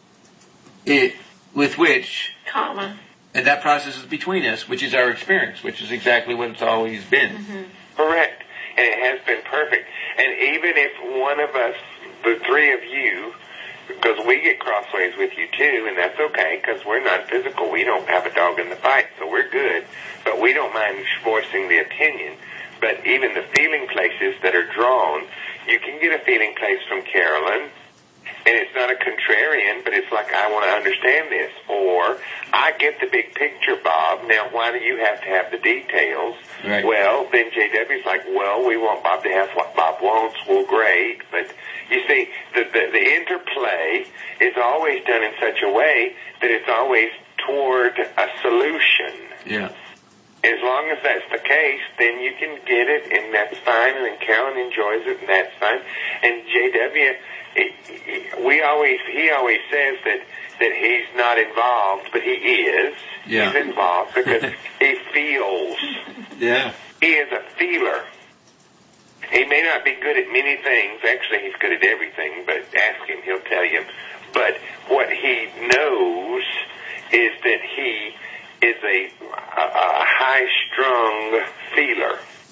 it, with which,
Comma.
and that process is between us, which is our experience, which is exactly what it's always been.
Mm-hmm.
Correct. And it has been perfect. And even if one of us, the three of you, because we get crossways with you too, and that's okay, because we're not physical. We don't have a dog in the fight, so we're good. But we don't mind voicing the opinion. But even the feeling places that are drawn, you can get a feeling place from Carolyn, and it's not a contrarian, but it's like, I want to understand this. Or, I get the big picture, Bob. Now, why do you have to have the details?
Right.
Well, then J W's like, well, we want Bob to have what Bob wants. Well, great. But, you see, the, the, the interplay is always done in such a way that it's always toward a solution.
Yeah.
As long as that's the case, then you can get it, and that's fine, and then Carolyn enjoys it, and that's fine. And J W, he, he, we always, he always says that, that he's not involved, but he is.
Yeah.
He's involved because he feels.
Yeah.
He is a feeler. He may not be good at many things. Actually, he's good at everything, but ask him, he'll tell you. But what he knows is that he is a, a, a high-strung feeler.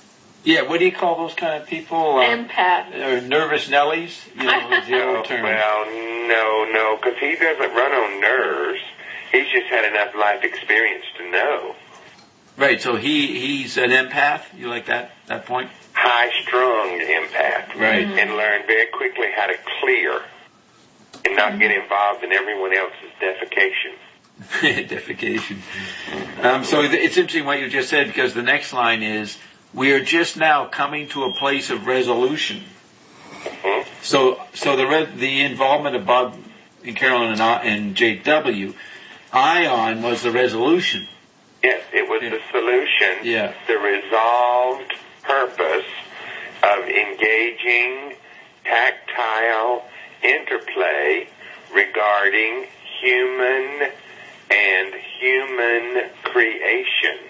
Yeah, what do you call those kind of people? Uh,
Empath.
Or nervous Nellies? You know, the old term.
Well, no, no, because he doesn't run on nerves. He's just had enough life experience to know.
Right, so he he's an empath? You like that that point?
High-strung empath.
Right.
And learn very quickly how to clear and not get involved in everyone else's defecation.
Defecation. Um, so th- it's interesting what you just said, because the next line is, we are just now coming to a place of resolution.
Mm-hmm.
So so the re- the involvement of Bob and Carolyn and, I- and J W, Ion was the resolution.
Yes, it was
Yeah.
the solution,
Yeah.
the resolved purpose of engaging tactile interplay regarding human and human creation.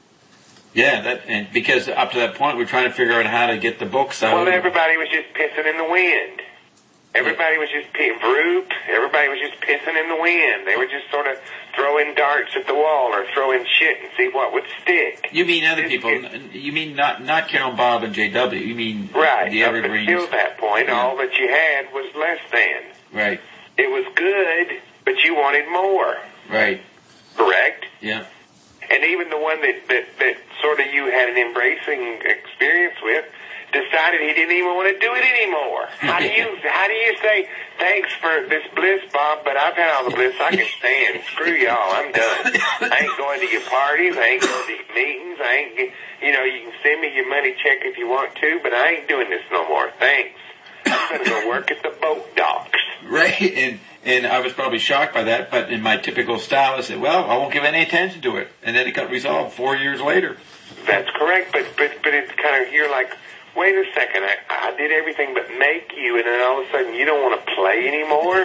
Yeah, that and because up to that point we're trying to figure out how to get the books out.
Well, everybody was just pissing in the wind. Everybody was just p- vroop. Everybody was just pissing in the wind. They were just sort of throwing darts at the wall or throwing shit and see what would stick.
You mean other
It's-
people?
it's-
You mean not not Carol, Bob, and J W? You mean
Right.
the
Up
evergreens?
until that point,
Yeah.
all that you had was less than.
Right,
It was good, but you wanted more.
right,
Correct?
yeah.
And even the one that, that, that sort of you had an embracing experience with decided he didn't even want to do it anymore. How do you how do you say, thanks for this bliss, Bob, but I've had all the bliss I can stand. Screw y'all, I'm done. I ain't going to your parties, I ain't going to your meetings, I ain't, get- you know, you can send me your money check if you want to, but I ain't doing this no more. Thanks. I'm going to go work at the boat docks.
Right, and and I was probably shocked by that, but in my typical style, I said, well, I won't give any attention to it. And then it got resolved four years later.
That's correct, but but but it's kind of, you're like, wait a second, I, I did everything but make you, and then all of a sudden you don't want to play anymore?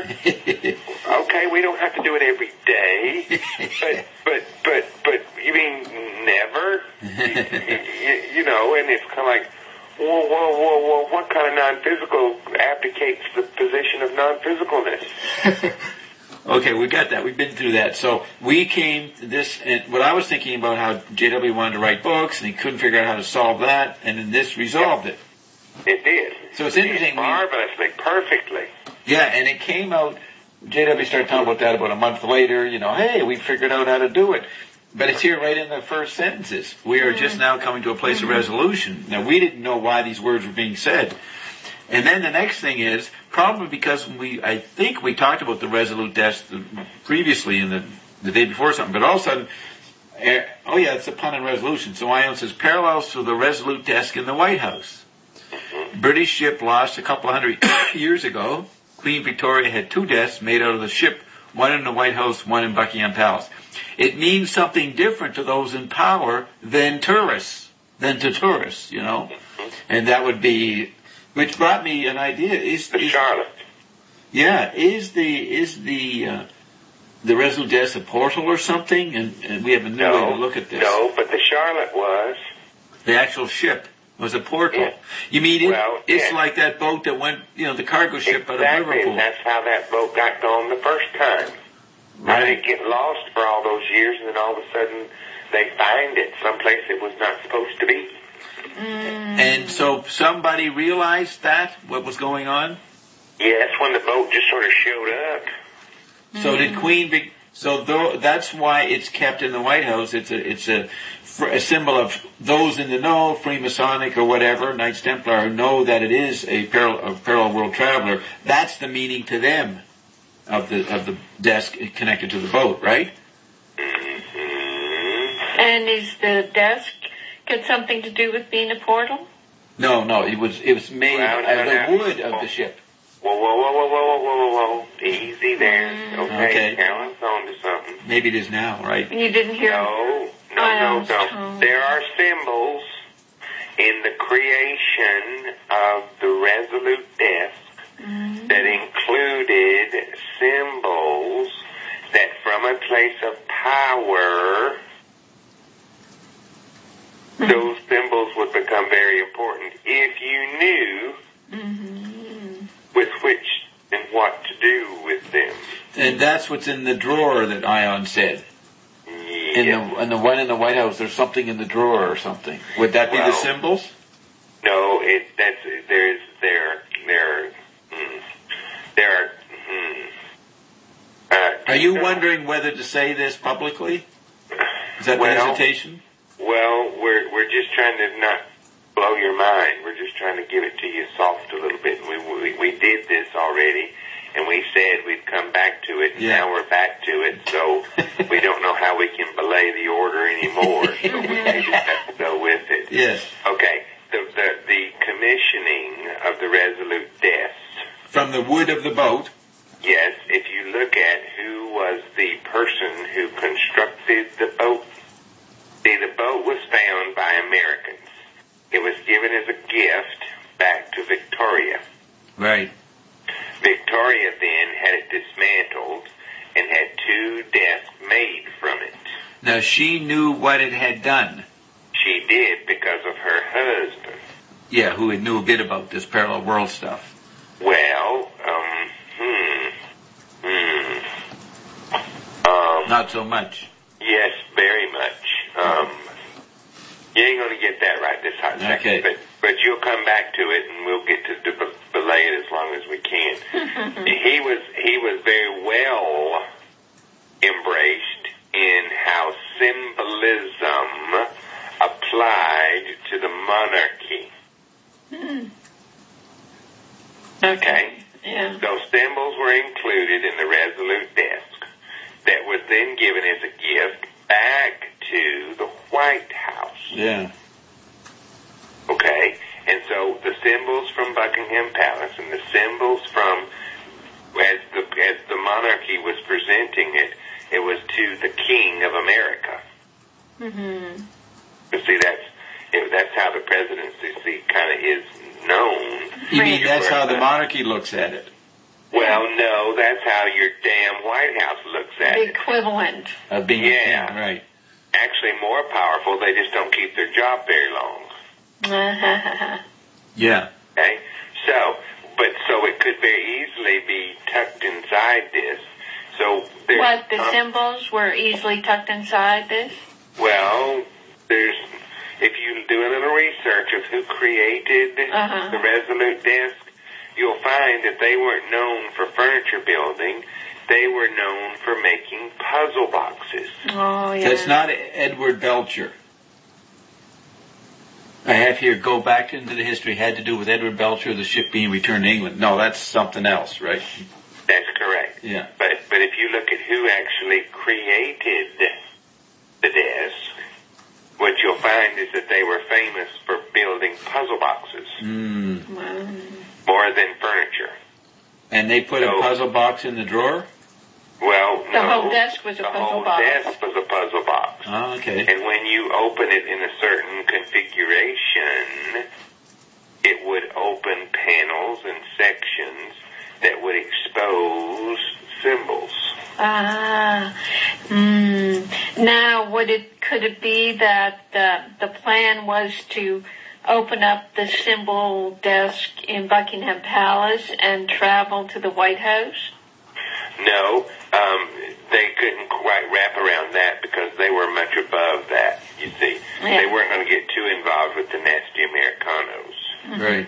Okay, we don't have to do it every day, but but but but you mean never? you, you, you know, and it's kind of like, whoa, whoa, whoa, whoa, what kind of non-physical abdicates the position of non-physicalness?
Okay, we got that. We've been through that. So we came to this, and what I was thinking about how J W wanted to write books, and he couldn't figure out how to solve that, and then this resolved it.
It did.
So it's interesting.
It did marvelously, perfectly.
Yeah, and it came out, J W started talking about that about a month later, you know, hey, we figured out how to do it. But it's here right in the first sentences. We are just now coming to a place of resolution. Now, we didn't know why these words were being said. And then the next thing is, probably because we, I think we talked about the Resolute desk previously in the, the day before something, but all of a sudden, uh, oh yeah, it's a pun and resolution. So Ion says, parallels to the Resolute desk in the White House. British ship lost a couple hundred years ago. Queen Victoria had two desks made out of the ship, one in the White House, one in Buckingham Palace. It means something different to those in power than tourists, than to tourists, you know. And that would be, which brought me an idea. Is,
The
is
Charlotte.
yeah, is the is the uh, the Resolute desk a portal or something? And, and we have a new
No,
way to look at this.
no, but the Charlotte was.
The actual ship was a portal.
Yeah.
You mean it,
Well,
it's
yeah.
like that boat that went, you know, the cargo ship out of
Exactly,
Liverpool.
and that's how that boat got gone the first time. How did it get lost for all those years, and then all of a sudden they find it someplace it was not supposed to be?
And so somebody realized that, what was going on?
Yes, when the boat just sort of showed up.
So did Queen Vic, so though, that's why it's kept in the White House. It's a, it's a, a symbol of those in the know, Freemasonic or whatever, Knights Templar, know that it is a parallel, a parallel world traveler. That's the meaning to them of the, of the desk connected to the boat, right?
And is the desk got something to do with being a portal?
No, no, it was, it was made
Well, no,
out of
no.
the wood of the ship.
Whoa, whoa, whoa, whoa, whoa, whoa, whoa, whoa. Easy there. Okay,
Okay.
Carolyn's on to something.
Maybe it is now, right?
You didn't hear?
No, no,
I
no,
was
no.
told.
There are symbols in the creation of the Resolute desk that included symbols that from a place of power, those symbols would become very important if you knew with which and what to do with them.
And that's what's in the drawer that Ion said. In
Yes.
the in the one in the White House, there's something in the drawer or something. Would that be
Well,
the symbols?
No, it that's there's there there hmm, there are. Hmm, uh,
Are you wondering whether to say this publicly? Is that
well,
the hesitation?
Well, we're we're just trying to not blow your mind. We're just trying to give it to you soft a little bit. We we, we did this already, and we said we'd come back to it, and
Yeah.
now we're back to it. So we don't know how we can belay the order anymore. So we just have to go with it.
Yes.
Okay. The the, the commissioning of the Resolute Deaths.
From the wood of the boat.
Yes, if you look at who was the person who constructed the boat. See, the boat was found by Americans. It was given as a gift back to Victoria.
Right.
Victoria then had it dismantled and had two deaths made from it.
Now, she knew what it had done.
She did because of her husband.
Yeah, who knew a bit about this parallel world stuff.
Well, um, hmm, hmm. Um,
Not so much.
yes, very much. Um, you ain't going to get that right this hot second,
Okay.
but but you'll come back to it, and we'll get to de- belay it as long as we can. he was he was very well embraced in how symbolism applied to the monarchy. Okay.
Yeah.
Those symbols were included in the Resolute Desk that was then given as a gift back to the White House.
Yeah.
Okay? And so the symbols from Buckingham Palace and the symbols from, as the, as the monarchy was presenting it, it was to the King of America.
Mm-hmm.
You see, that's, it, that's how the presidency kind of is known.
You mean that's how the
Right.
monarchy looks at it?
Well, no, that's how your damn White House looks at
The
it.
equivalent.
Of being
Yeah.
a king, right.
Actually, more powerful, they just don't keep their job very long.
Yeah.
Okay? So, but so it could very easily be tucked inside this. So there's,
What, the
um,
symbols were easily tucked inside this?
well, there's, if you do a little research of who created
Uh-huh.
the Resolute Desk, you'll find that they weren't known for furniture building. They were known for making puzzle boxes.
Oh, yeah.
That's not Edward Belcher. I have here, go back into the history, had to do with Edward Belcher, the ship being returned to England. No, that's something else, right?
That's correct.
Yeah.
But but if you look at who actually created the desk, what you'll find is that they were famous for building puzzle boxes
Mm.
Wow.
more than furniture.
And they put
No.
a puzzle box in the drawer?
Well,
The
no,
whole desk was a
the
puzzle
whole
box.
desk was a puzzle box.
Oh, okay.
And when you open it in a certain configuration, it would open panels and sections that would expose symbols.
Ah. Mm. Now, would it, could it be that uh, the plan was to open up the symbol desk in Buckingham Palace and travel to the White House?
No, um, they couldn't quite wrap around that because they were much above that, you see.
Yeah.
They weren't going to get too involved with the nasty Americanos,
Right.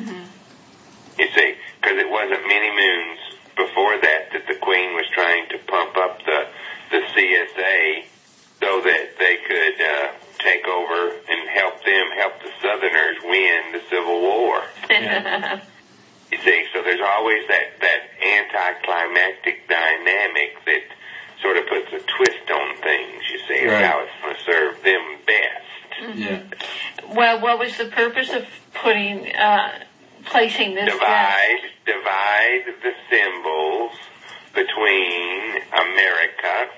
you see, because it wasn't many moons before that that the Queen was trying to pump up the, the C S A so that they could uh, take over and help them, help the Southerners win the Civil War.
Yeah.
You see, so there's always that, that anticlimactic dynamic that sort of puts a twist on things, you see, of
Right.
how it's going to serve them best.
Yeah.
Well, what was the purpose of putting, uh, placing this
Divide, divide the symbols between America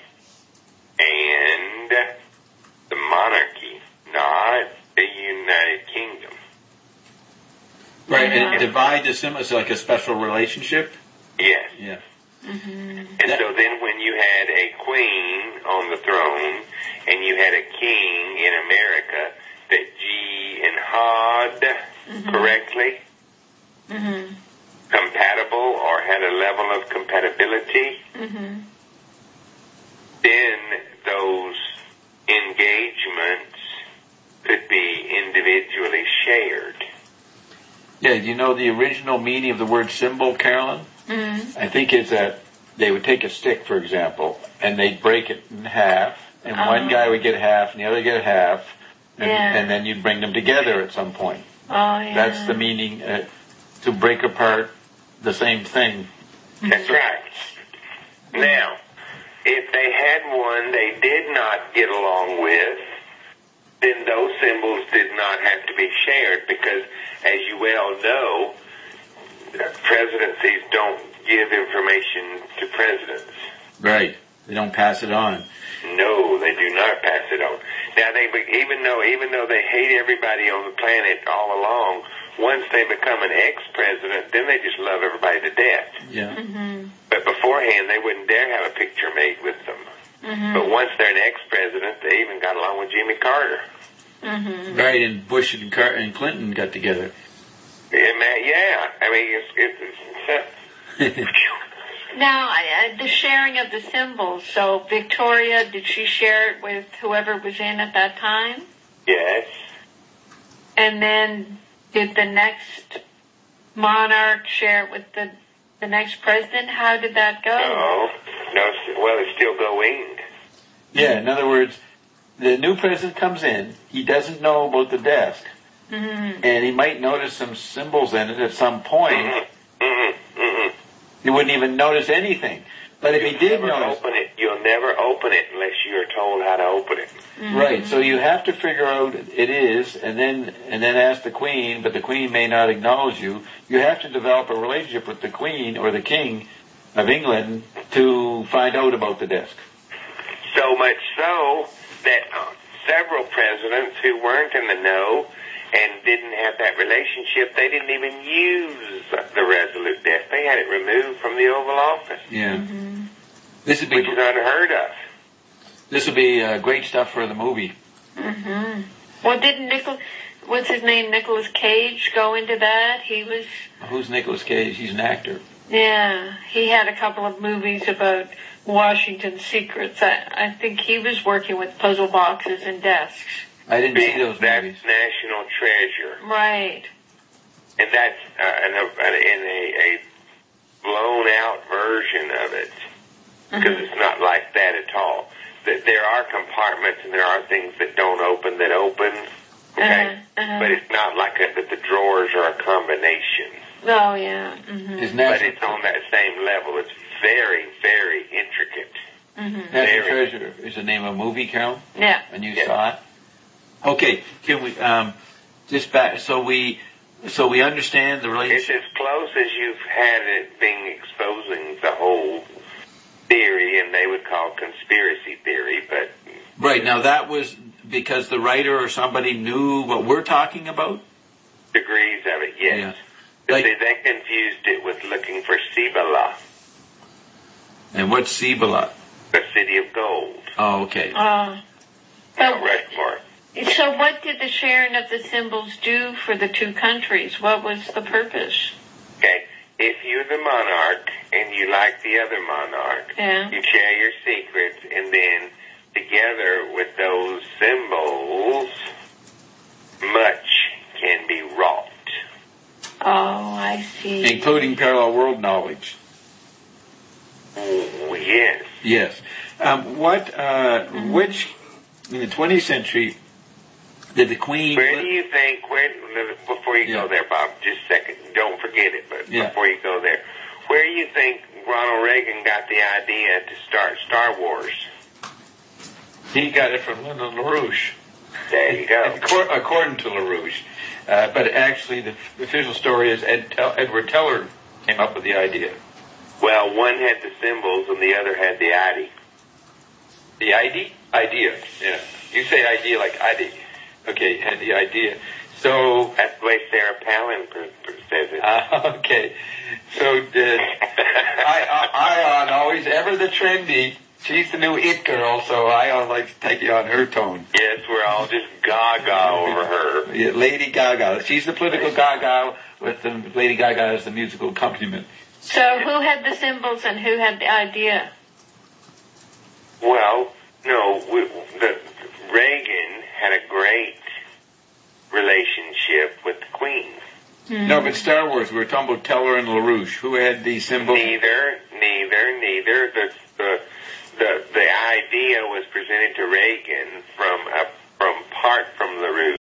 and the monarchy, not the United Kingdom.
Right,
Yeah.
and divide the symbol, it's like a special relationship?
Yes.
Yeah.
And
That-
so then when you had a queen on the throne and you had a king in America that G and Hod correctly
Mm-hmm.
compatible or had a level of compatibility,
Mm-hmm.
then those engagements could be individually shared.
Yeah, do you know the original meaning of the word symbol, Carolyn?
Mm-hmm.
I think it's that they would take a stick, for example, and they'd break it in half, and
Oh.
one guy would get half, and the other get half, and,
Yeah.
and then you'd bring them together at some point.
Oh, yeah.
That's the meaning, uh, to break apart the same thing.
That's right. Now, if they had one they did not get along with, then those symbols did not have to be shared because, as you well know, presidencies don't give information to presidents.
Right. They don't pass it on.
No, they do not pass it on. Now, they even though even though they hate everybody on the planet all along, once they become an ex-president, then they just love everybody to death.
Yeah.
Mm-hmm.
But beforehand, they wouldn't dare have a picture made with them.
Mm-hmm.
But once they're an ex-president, they even got along with Jimmy Carter.
Mm-hmm.
Right, and Bush and, Car- and Clinton got together.
Yeah, man, yeah. I mean, it's, it's, it's
Now, uh, the sharing of the symbols. So, Victoria, did she share it with whoever was in at that time?
yes.
And then did the next monarch share it with the the next president? How did that go?
No, no. it's- Well, it's still going.
Yeah, in other words, the new president comes in, he doesn't know about the desk,
Mm-hmm.
and he might notice some symbols in it at some point.
Mm-hmm. Mm-hmm. Mm-hmm.
He wouldn't even notice anything. But if he did
Never
notice...
open it. You'll never open it unless you are told how to open it.
Mm-hmm.
Right, so you have to figure out it is, and then and then ask the Queen, but the Queen may not acknowledge you. You have to develop a relationship with the Queen or the King of England to find out about the desk.
So much so that uh, several presidents who weren't in the know and didn't have that relationship, they didn't even use the Resolute desk. They had it removed from the Oval Office,
Yeah.
Mm-hmm.
This would be
which is unheard of.
this would be uh, great stuff for the movie.
Mm-hmm. Well, didn't Nichol, what's his name, Nicolas Cage go into that? He was,
Who's Nicolas Cage? He's an actor.
yeah, he had a couple of movies about Washington secrets. I, I think he was working with puzzle boxes and desks.
I didn't see those
That's
movies.
National Treasure.
Right.
And that's uh, in, a, in a, a blown out version of it, because
Mm-hmm.
it's not like that at all. That there are compartments and there are things that don't open that open, okay?
Uh-huh, uh-huh.
But it's not like a, that the drawers are a combination.
Oh, yeah. Mm-hmm.
His
But
National,
it's on that same level. It's very, very intricate.
Mm-hmm.
National
very-
Treasure is the name of a movie, Carol?
Yeah.
And you
Yeah.
saw it? Okay, can we, um, just back, so we, so we understand the
It's
relationship.
as close as you've had it being exposing the whole theory, and they would call conspiracy theory, but
Right, now that was because the writer or somebody knew what we're talking about?
degrees of it, yes.
Yeah.
But
Like-
see, they confused it with looking for Cibola,
And what's Cibola?
the city of gold.
Oh, okay.
Uh,
Mount
but,
Rushmore.
so what did the sharing of the symbols do for the two countries? What was the purpose?
Okay, if you're the monarch and you like the other monarch,
Yeah.
you share your secrets, and then together with those symbols, much can be wrought.
Oh, I see.
Including parallel world knowledge.
Oh, yes.
Yes. Um, what, uh, which, in the twentieth century, did the Queen...
Where do you think, where, before you
Yeah.
go there, Bob, just a second, don't forget it, but
Yeah.
before you go there, where do you think Ronald Reagan got the idea to start Star Wars?
He got it from Lyndon LaRouche.
There you go.
Accor- According to LaRouche. Uh, but actually, the official story is Ed Tel- Edward Teller came up with the idea.
Well, one had the symbols and the other had the I D.
The I D? Idea, yeah. You say idea like I D. Okay, had the idea. So,
That's the way Sarah Palin pr- pr- says it.
uh, okay. So, did I, I, Ion always ever the trendy? She's the new it girl, so Ion likes to take you on her tone.
Yes, we're all just gaga over her.
Yeah, Lady Gaga. She's the political Gaga with the Lady Gaga as the musical accompaniment.
So who had the symbols and who had the idea?
Well, no, we, the, Reagan had a great relationship with the Queen.
No, but Star Wars, we were talking about Teller and LaRouche. Who had the symbol?
Neither, neither, neither. The the the, the idea was presented to Reagan from a, from part from LaRouche.